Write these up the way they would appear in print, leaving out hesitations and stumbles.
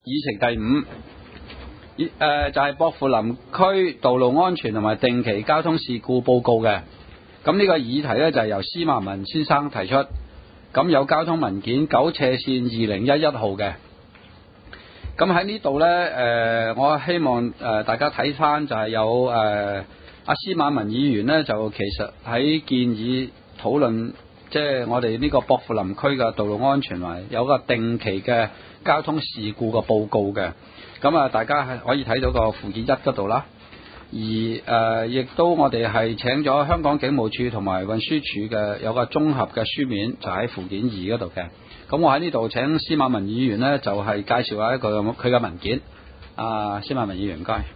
議程第5，就係薄扶林區道路安全同埋定期交通事故報告嘅。咁呢個議題呢，就係由司馬文先生提出，咁有交通文件9/2011號嘅。咁喺呢度呢，我希望大家睇翻就係有阿司馬文議員呢，就其實喺建議討論，即係我哋呢個薄扶林區嘅道路安全或有個定期嘅交通事故嘅報告嘅。咁大家係可以睇到個附件1嗰度啦。而亦都我哋係請咗香港警務處同埋運輸署嘅有個綜合嘅書面，就喺附件2嗰度嘅。咁我喺呢度請司馬文議員呢，就係介紹下一個佢嘅文件。司馬文議員，唔該。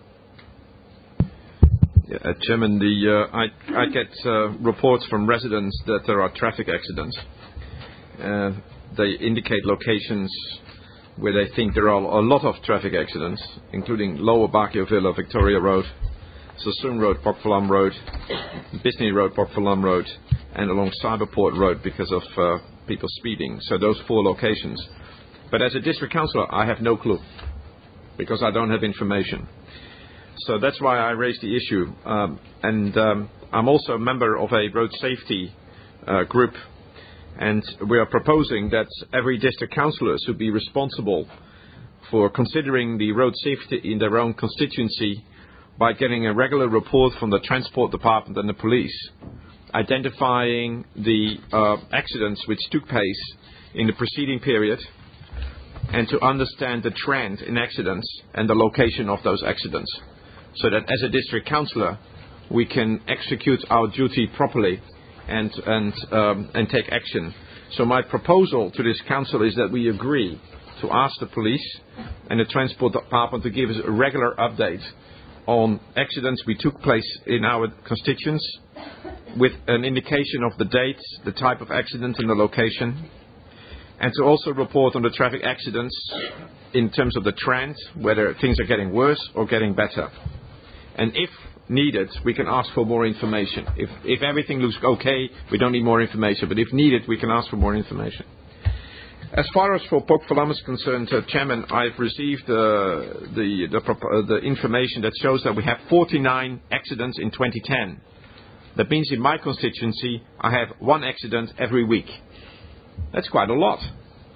Chairman, I get reports from residents that there are traffic accidents. They indicate locations where they think there are a lot of traffic accidents, including Lower Bakio Villa, Victoria Road, Sassoon Road, Pokfulam Road, Bisney Road, Pokfulam Road, and along Cyberport Road because of people speeding. So those 4 locations. But as a district councillor, I have no clue because I don't have information. So that's why I raised the issue. I'm also a member of a road safety group, and we are proposing that every district councillor should be responsible for considering the road safety in their own constituency by getting a regular report from the transport department and the police, identifying the accidents which took place in the preceding period, and to understand the trend in accidents and the location of those accidents, so that as a district councillor we can execute our duty properly and take action. So my proposal to this council is that we agree to ask the police and the transport department to give us a regular update on accidents we took place in our constituents, with an indication of the date, the type of accident and the location, and to also report on the traffic accidents in terms of the trend, whether things are getting worse or getting better. And if needed, we can ask for more information. If everything looks okay, we don't need more information, but if needed, we can ask for more information. As far as for Pokfulam is concerned, Chairman, I've received the information that shows that we have 49 accidents in 2010. That means in my constituency, I have 1 accident every week. That's quite a lot.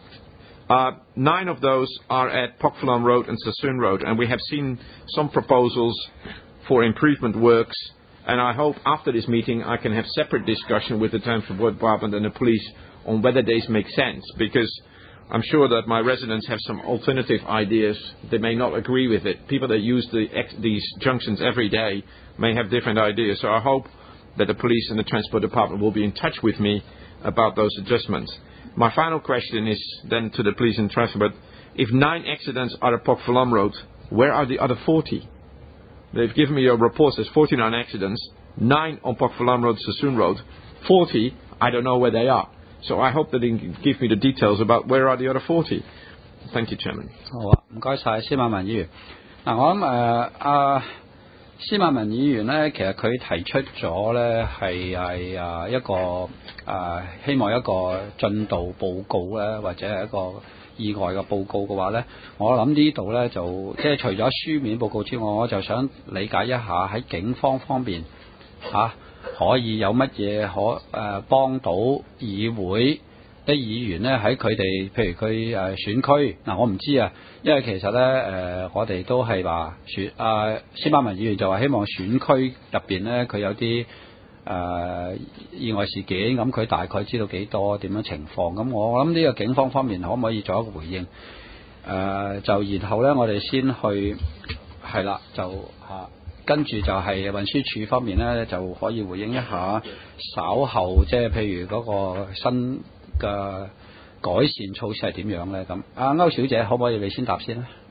9 of those are at Pokfulam Road and Sassoon Road, and we have seen some proposals for improvement works, and I hope after this meeting I can have separate discussion with the Transport Department and the police on whether these make sense, because I'm sure that my residents have some alternative ideas. They may not agree with it. People that use these junctions every day may have different ideas, so I hope that the police and the Transport Department will be in touch with me about those adjustments. My final question is then to the police and transport: if 9 accidents are at Pokfulam Road, where are the other 40? They've given me a report that says 49 accidents, 9 on Pokfulam Road, Sassoon Road, 40, I don't know where they are. So I hope that they can give me the details about where are the other 40. Thank you, Chairman. 好啊，唔該晒司馬文議員。我諗司馬文議員呢，其實佢提出咗呢係一個希望一個進度報告呢，或者係一個意外嘅報告嘅話呢，我諗呢度呢，就即係除咗書面報告之外，我就想理解一下喺警方方面可以有乜嘢幫到議會啲議員呢？喺佢哋譬如佢選區我唔知啊，因為其實呢我哋都係話司馬文議員就話希望選區入邊呢，佢有啲意外事件，咁佢大概知道幾多點樣情況，咁我諗呢個警方方面可唔可以做一個回應？就然後呢，我哋先去係啦，就跟住就係運輸署方面呢，就可以回應一下，稍後即係譬如嗰個新嘅改善措施係點樣呢？咁歐小姐可唔可以你先答先呢？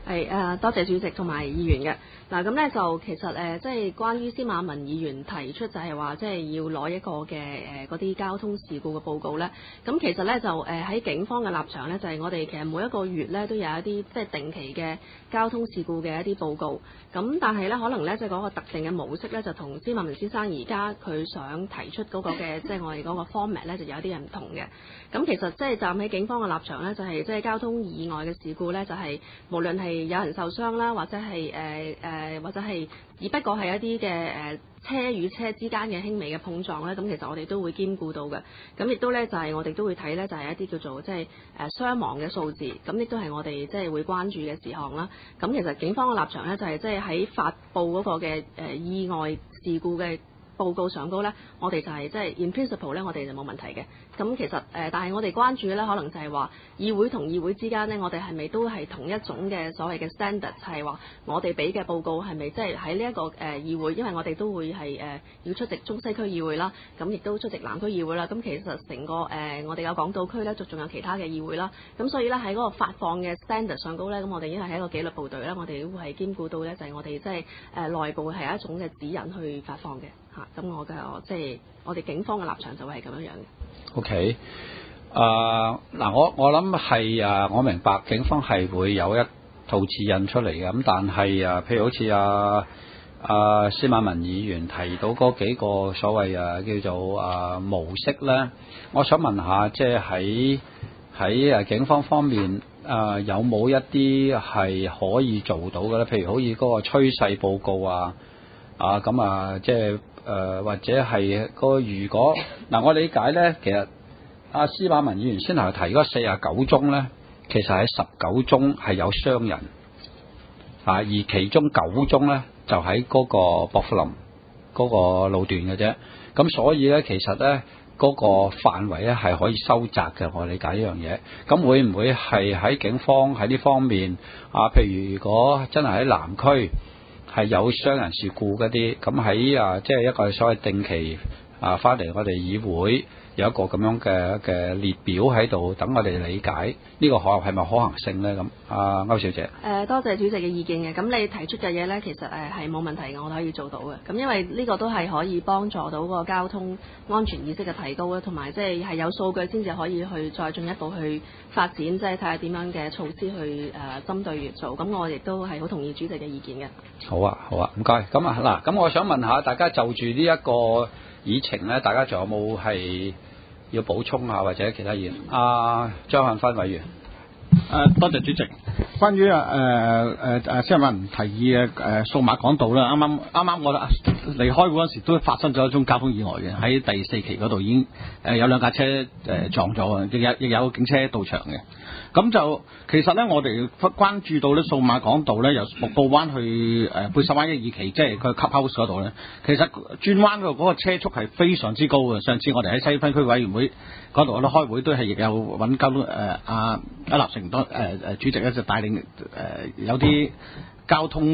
多謝主席同埋議員嘅。嗱，咁咧就其實即係關於司馬文議員提出就係話，即係要攞一個嘅嗰啲交通事故嘅報告咧。咁其實咧就喺警方嘅立場咧，就係我哋其實每一個月咧都有一啲即係定期嘅交通事故嘅一啲報告。咁但係咧可能咧即係嗰個特定嘅模式咧，就同司馬文先生而家佢想提出嗰個嘅即係我哋嗰個 format 咧，就有啲嘢唔同嘅。咁其實即係站喺警方嘅立場咧，就係即係交通意外嘅事故咧，就係無論係有人受傷啦，或者係或者係只不過係一啲嘅車與車之間嘅輕微嘅碰撞咧，咁其實我哋都會兼顧到嘅。咁亦都咧就係我哋都會睇咧，就係一啲叫做即係傷亡嘅數字，咁亦都係我哋即係會關注嘅事項啦。咁其實警方嘅立場咧，就係即係喺發布嗰個嘅意外事故嘅報告上高咧，我哋就係即係 in principle 咧，我哋就冇問題嘅。咁其實但係我哋關注嘅咧，可能就係話議會同議會之間咧，我哋係咪都係同一種嘅所謂嘅 standard，就係話我哋俾嘅報告係咪即係喺呢一個議會，因為我哋都會係要出席中西區議會啦，咁亦都出席南區議會啦。咁其實成個我哋有港島區咧，仲有其他嘅議會啦。咁所以咧喺嗰個發放嘅 standard 上高咧，咁我哋因為係一個紀律部隊啦，我哋都會係兼顧到咧，就係我哋即係內部係一種嘅指引去發放嘅嚇。咁我即係我哋警方嘅立場就會係咁樣樣嘅。 OK，嗱，我諗係我明白警方係會有一套指引出嚟嘅，咁但係譬如好似司馬文議員提到嗰幾個所謂叫做模式咧，我想問下，即係喺警方方面有冇一啲係可以做到嘅咧？譬如好似嗰個趨勢報告咁即係或者係如果我理解咧，其實司馬文議員先頭提嗰49宗咧，其實喺19宗係有傷人而其中9宗咧就喺嗰個薄扶林嗰個路段嘅啫。咁所以咧，其實咧嗰個範圍咧係可以收窄嘅。我理解呢樣嘢。咁會唔會係喺警方喺呢方面譬如如果真係喺南區係有傷人事故嗰啲，咁喺即係一個所謂定期翻嚟我哋議會有一個咁樣嘅列表喺度，等我哋理解呢個係咪可行性咧？咁歐小姐， 多謝主席嘅意見嘅。咁你提出嘅嘢咧，其實係冇問題嘅，我哋可以做到嘅。咁因為呢個都係可以幫助到個交通安全意識嘅提高啦，同埋即係有數據先至可以去再進一步去發展，即係睇下點樣嘅措施去針對越做。咁我亦都係好同意主席嘅意見嘅。好啊， 唔該。咁嗱，咁我想問下大家就住呢一個議程咧，大家仲有冇係要補充下或者其他嘢？張漢芬委員， 多謝主席。關於司馬文提議嘅數碼港道啦，啱啱我離開會嗰時都發生咗一宗交通意外嘅，喺第4期嗰度已經有2架車撞咗，亦有警車到場嘅。咁就其實咧，我哋關注到咧數碼港道咧，由木埔灣去貝沙灣1、2期，即係佢 Clubhouse 嗰度咧，其實轉彎嗰個車速係非常之高嘅。上次我哋喺西分區委員會嗰度開會都係亦有揾交通立成多主席咧就帶領有啲交通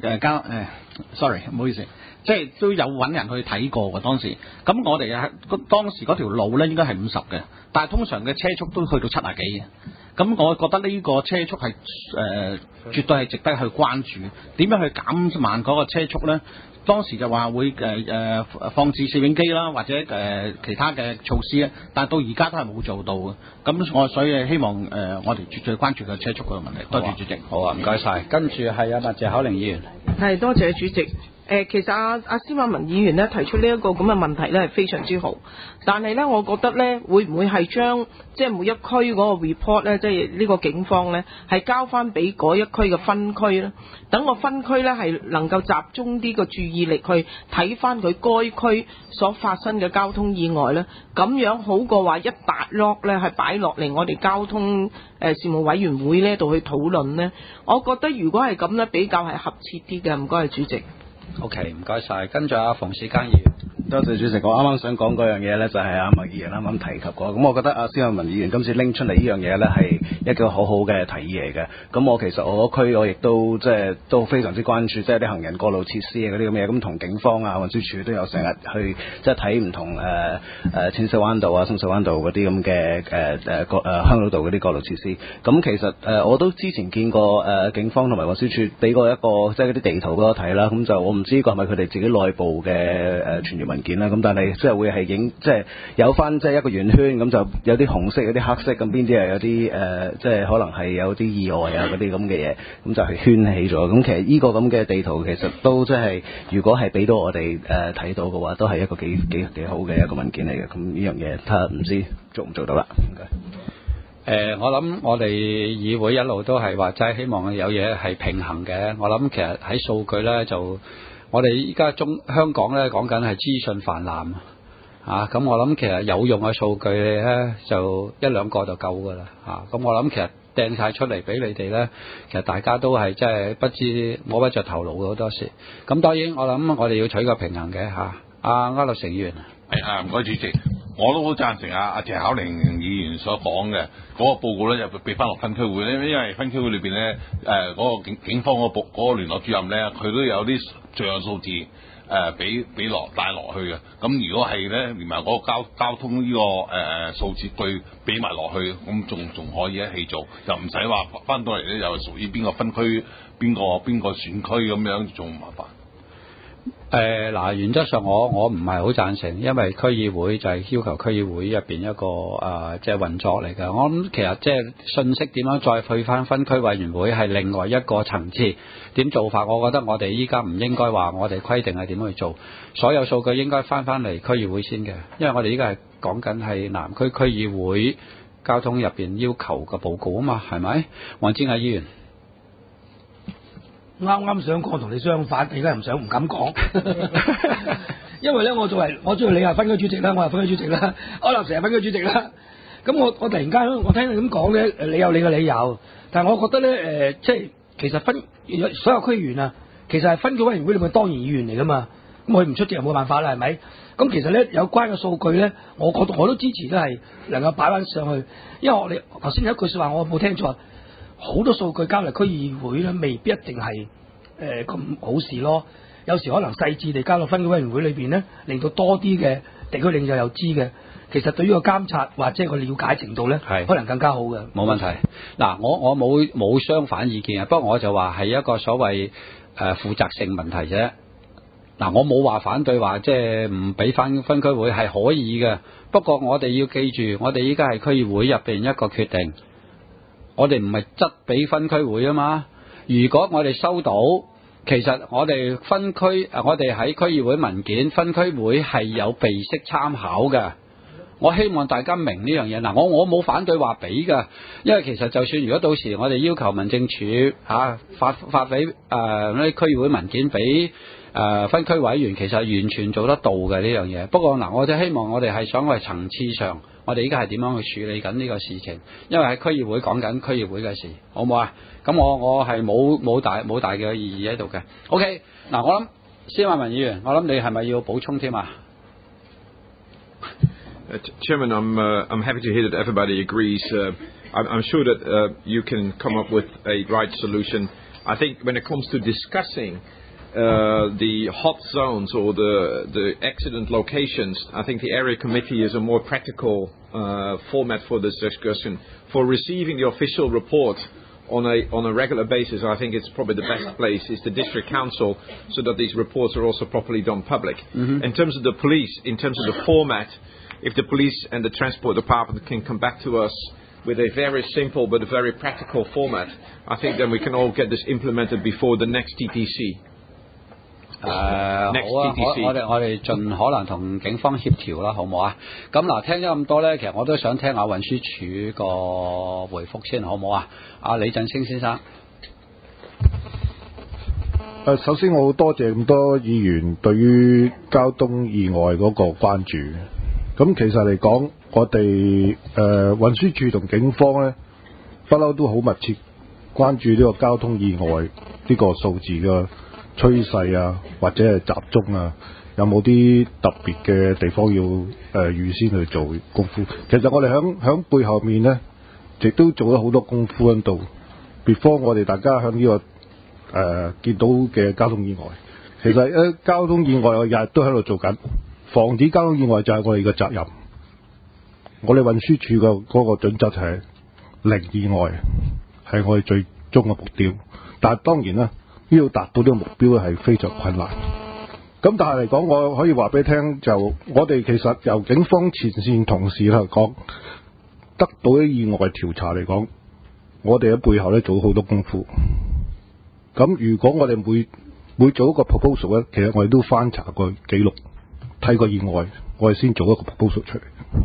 sorry 唔好意思，即係都有揾人去睇過嘅當時。咁我哋當時嗰條路咧應該係50嘅，但係通常嘅車速都去到70幾嘅。咁我覺得呢個車速係絕對係值得去關注。點樣去減慢嗰個車速咧？當時就話會放置攝影機啦，或者其他嘅措施咧，但係到而家都係冇做到嘅。咁我所以希望我哋絕對關注個車速嘅問題。多謝主席。 好啊，唔該晒。跟住係麥謝巧玲議員。 係，多謝主席。其實阿司馬文議員咧提出呢一個咁嘅問題咧係非常之好，但係咧我覺得咧會唔會係將即係每一區嗰個 report 咧，即係呢個警方咧係交翻俾嗰一區嘅分區咧，等個分區咧係能夠集中啲個注意力去睇翻佢該區所發生嘅交通意外咧，咁樣好過話一笪 log 咧係擺落嚟我哋交通事務委員會呢度去討論咧，我覺得如果係咁咧比較係合切啲嘅。唔該，主席。 OK， 唔該晒。跟住馮士耕議員。 多謝主席，我啱啱想講嗰樣嘢咧，就係阿麥議員啱啱提及過。咁我覺得阿施雅文議員今次拎出嚟呢樣嘢咧，係一個好好嘅提議嚟嘅。咁我其實我嗰區我亦都即係都非常之關注，即係啲行人過路設施啊嗰啲咁嘅嘢。咁同警方啊運輸署都有成日去即係睇唔同淺水灣道啊、深水灣道嗰啲咁嘅香島道嗰啲過路設施。咁其實我都之前見過警方同埋運輸署俾過一個即係嗰啲地圖俾我睇啦。咁就我唔知呢個係咪佢哋自己內部嘅傳閱文件啦。咁但係即係會係影即係有翻即係一個圓圈，咁就有啲紅色有啲黑色，咁邊啲係有啲即係可能係有啲意外啊嗰啲咁嘅嘢，咁就係圈起咗。咁其實呢個咁嘅地圖其實都即係如果係俾到我哋睇到嘅話，都係一個幾好嘅一個文件嚟嘅。咁呢樣嘢睇下唔知做唔做到啦。 我諗我哋議會一路都係話齋希望有嘢係平衡嘅。我諗其實喺數據咧就我哋依家香港咧講緊係資訊泛濫啊，咁我諗其實有用嘅數據咧就一兩個就夠噶啦啊，咁我諗其實掟晒出嚟俾你哋咧，其實大家都係真係不知摸不着頭腦嘅好多時。咁當然我諗我哋要取個平衡嘅嚇。阿區諾成議員， 唔該主席，我都好贊成阿謝巧玲議員所講嘅嗰個報告咧，就俾翻落分區會咧，因為分區會裏邊咧嗰個警方嗰個聯絡主任咧，佢都有啲罪案數字俾帶落去嘅。咁如果係咧連埋嗰個交通呢個數字據俾埋落去，咁仲可以一齊做，又唔使話翻到嚟咧又屬於邊個分區邊個選區咁樣，仲麻煩。 原則上我唔係好贊成，因為區議會就係要求區議會入邊一個即係運作嚟嘅。我諗其實即係信息點樣再去翻分區委員會係另外一個層次點做法。我覺得我哋依家唔應該話我哋規定係點去做，所有數據應該翻嚟區議會先嘅，因為我哋依家係講緊係南區區議會交通入邊要求嘅報告啊嘛，係咪？黃之毅議員。 啱想講同你相反，而家唔敢講，因為咧我知道你係分區主席啦，我係分區主席啦，柯立成係分區主席啦。咁我突然間我聽你咁講咧，你有你嘅理由，但係我覺得咧即係其實所有區議員啊，其實係分區委員會裏面當然議員嚟噶嘛，咁佢唔出席又冇辦法啦，係咪？咁其實咧有關嘅數據咧，我都支持都係能夠擺翻上去，因為你頭先有一句説話我冇聽錯。好多數據交嚟區議會咧，未必一定係咁好事咯。有時可能細緻地交到分區委員會裏邊咧，令到多啲嘅地區領袖又知嘅。其實對於個監察或者個了解程度咧，可能更加好嘅。 冇問題。嗱，我冇相反意見啊，不過我就話係一個所謂負責性問題啫。嗱，我冇話反對話即係唔俾分區會係可以嘅，不過我哋要記住，我哋依家係區議會入邊一個決定。我哋唔係執俾分區會啊嘛，如果我哋收到，其實我哋我哋喺區議會文件，分區會係有備式參考嘅。我希望大家明呢樣嘢。嗱，我冇反對話俾㗎，因為其實就算如果到時我哋要求民政處發俾啲區議會文件俾分區委員，其實完全做得到嘅呢樣嘢。不過嗱，我就希望我哋係想為層次上。我哋依家係點樣去處理緊呢個事情？因為喺區議會講緊區議會嘅事，好唔好啊？咁我係冇大嘅意義喺度嘅。OK， 嗱，我諗施雅文議員，我諗你係咪要補充添啊 ？Chairman, I'm happy to hear that everybody agrees. I'm sure that you can come up with a right solution. I think when it comes to discussing the hot zones or the accident locations, I think the area committee is a more practical format for this discussion. For receiving the official report on a regular basis, I think it's probably the best place is the district council, so that these reports are also properly done public. Mm-hmm. In terms of the police, in terms of the format, if the police and the transport department can come back to us with a very simple but a very practical format, I think then we can all get this implemented before the next TTC. 好啊，我哋盡可能同警方協調啦，好唔好啊？咁嗱，聽咗咁多咧，其實我都想聽下運輸署個回覆先，好唔好啊？阿李振昇先生。 首先我好多謝咁多議員對於交通意外嗰個關注。咁其實嚟講，我哋運輸署同警方咧，不嬲都好密切關注呢個交通意外呢個數字嘅趨勢啊，或者係集中啊， 有冇啲特別嘅地方要預先去做功夫？其實我哋響背後面呢，亦都做咗好多功夫喺度。before 我哋大家響呢個見到嘅交通意外，其實交通意外我日日都喺度做緊，防止交通意外就係我哋嘅責任。我哋運輸署嘅嗰個準則就係零意外，係我哋最終嘅目標。但係當然啦，要達到呢個目標係非常困難。咁但係嚟講，我可以話俾你聽，就我哋其實由警方前線同事嚟講，得到啲意外調查嚟講，我哋喺背後咧做咗好多功夫。咁如果我哋每做一個 proposal 咧，其實我哋都翻查過記錄，睇過意外，我哋先做一個 proposal 出嚟。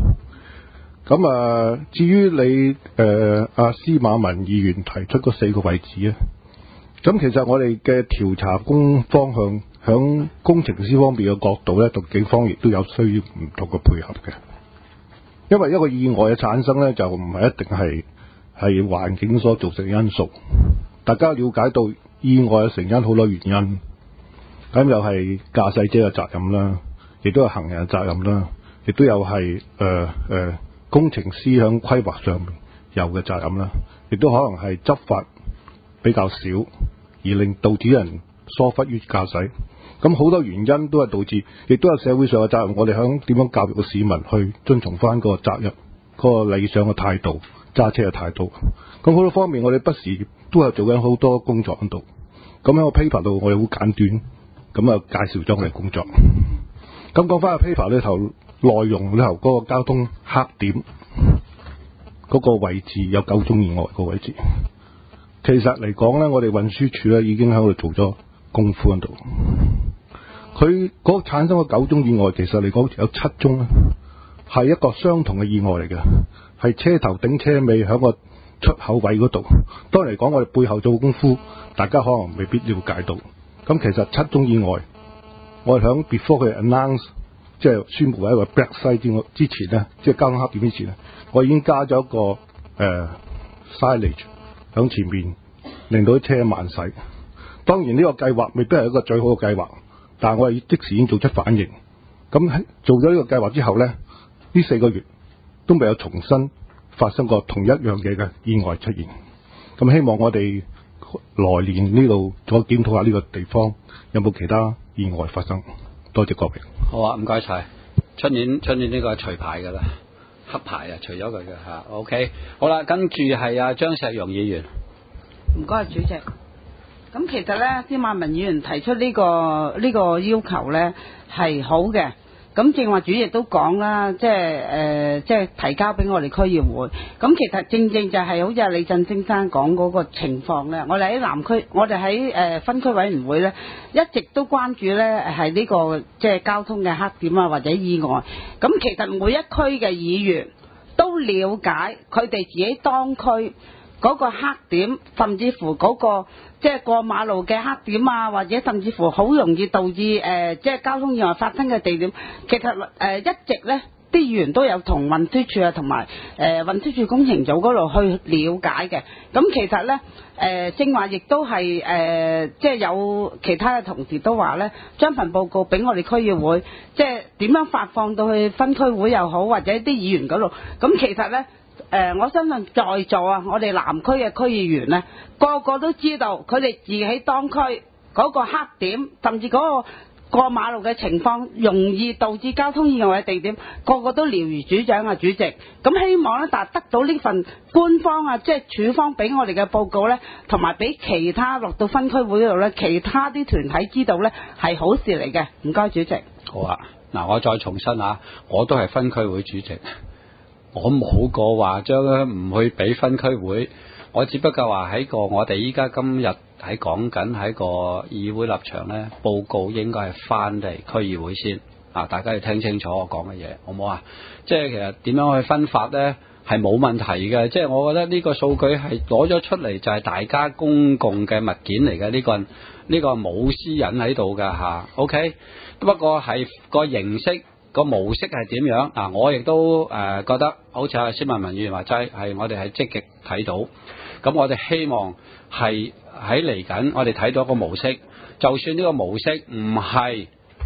咁至於你阿司馬文議員提出嗰4個位置咧，咁其實我哋嘅調查方向響工程師方面嘅角度咧，同警方亦都有需要唔同嘅配合嘅。因為一個意外嘅產生咧，就唔係一定係環境所造成嘅因素。大家了解到意外嘅成因好多原因，咁又係駕駛者嘅責任啦，亦都係行人嘅責任啦，亦都有係工程師響規劃上面有嘅責任啦，亦都可能係執法比較少，而令導致人疏忽於駕駛。咁好多原因都係導致，亦都有社會上嘅責任。我哋響點樣教育個市民去遵從翻嗰個責任、嗰個理想嘅態度、揸車嘅態度。咁好多方面，我哋不時都係做緊好多工作喺度。咁喺個 paper 度，我哋好簡短咁介紹咗我哋工作。咁講翻個 paper 呢頭內容呢頭嗰個交通黑點嗰個位置有9宗意外個位置。其實嚟講呢，我哋運輸署呢已經喺度做咗功夫喺度。佢嗰產生嘅9宗意外，其實嚟講有7宗呢係一個相同嘅意外嚟嘅，係車頭頂車尾喺個出口位嗰度。當然嚟講，我哋背後做功夫，大家可能未必了解到。咁其實7宗意外，我哋響 before 佢 announce 即係宣布為一個 black site 之前呢，即係交通黑點之前呢，我已經加咗一個signage 響前面，令到啲車慢駛。當然呢個計劃未必係一個最好嘅計劃，但係我哋即時已經做出反應。咁做咗呢個計劃之後呢，呢4個月都未有重新發生過同一樣嘢嘅意外出現。咁希望我哋來年呢度再檢討下呢個地方有冇其他意外發生。多謝各位。 好啊，唔該晒。出年呢個係除牌㗎啦，黑牌啊，除咗佢嘅嚇。OK， 好啦，跟住係張石容議員。 唔該，主席。咁其實呢，司馬文議員提出呢個要求呢係好嘅。咁正話主席都講啦，即係提交俾我哋區議會。咁其實正就係好似阿李振先生講嗰個情況呢，我哋喺南區，我哋喺分區委員會呢，一直都關注呢係呢個即係交通嘅黑點啊或者意外。咁其實每一區嘅議員都了解佢哋自己當區嗰個黑點，甚至乎嗰個即係過馬路嘅黑點啊，或者甚至乎好容易導致即係交通意外發生嘅地點，其實一直呢啲議員都有同運輸署啊同埋運輸署工程組嗰度去了解嘅。咁其實呢正話亦都係即係有其他嘅同事都話呢，將份報告俾我哋區議會，即係點樣發放到去分區會又好，或者啲議員嗰度。咁其實呢我相信在座啊，我哋南區嘅區議員呢，個個都知道佢哋自己當區嗰個黑點，甚至嗰個過馬路嘅情況，容易導致交通意外嘅地點，個個都了如指掌啊，主席。咁希望呢，但係得到呢份官方啊，即係署方俾我哋嘅報告呢，同埋俾其他落到分區會嗰度呢，其他啲團體知道呢，係好事嚟嘅。唔該，主席。 好啊，嗱，我再重申啊，我都係分區會主席。我冇個話將唔去俾分區會，我只不過話喺個我哋依家今日喺講緊喺個議會立場呢，報告應該係翻嚟區議會先啊！大家要聽清楚我講嘅嘢，好唔好啊？即係其實點樣去分法呢？係冇問題嘅，即係我覺得呢個數據係攞咗出嚟就係大家公共嘅物件嚟嘅，呢個冇私隱喺度㗎嚇。OK， 不過係個形式。個模式係點樣啊？我亦都覺得好似阿司馬文議員話齋，係我哋係積極睇到。咁我哋希望係喺嚟緊，我哋睇到個模式。就算呢個模式唔係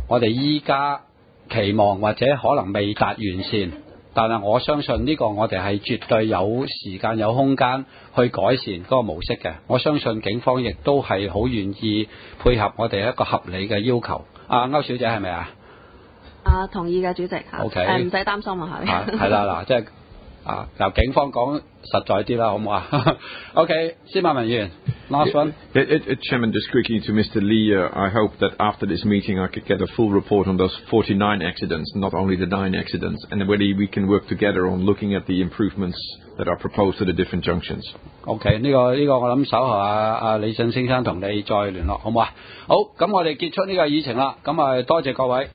我哋依家期望或者可能未達完善，但係我相信呢個我哋係絕對有時間有空間去改善嗰個模式嘅。我相信警方亦都係好願意配合我哋一個合理嘅要求。歐小姐係咪啊？ 同意嘅主席。 OK， 唔使擔心啊， 係啦嗱，即係由警方講實在啲啦，好唔好啊？OK， 司馬文議員 ，last one。 Chairman, just quickly to Mr. Lee, I hope that after this meeting I could get a full report on those 49 accidents, not only the 9 accidents, and whether we can work together on looking at the improvements that are proposed to the different junctions. OK， 呢個我諗稍後阿李振先生同你再聯絡，好唔好啊？好，咁我哋結束呢個議程啦，咁多謝各位。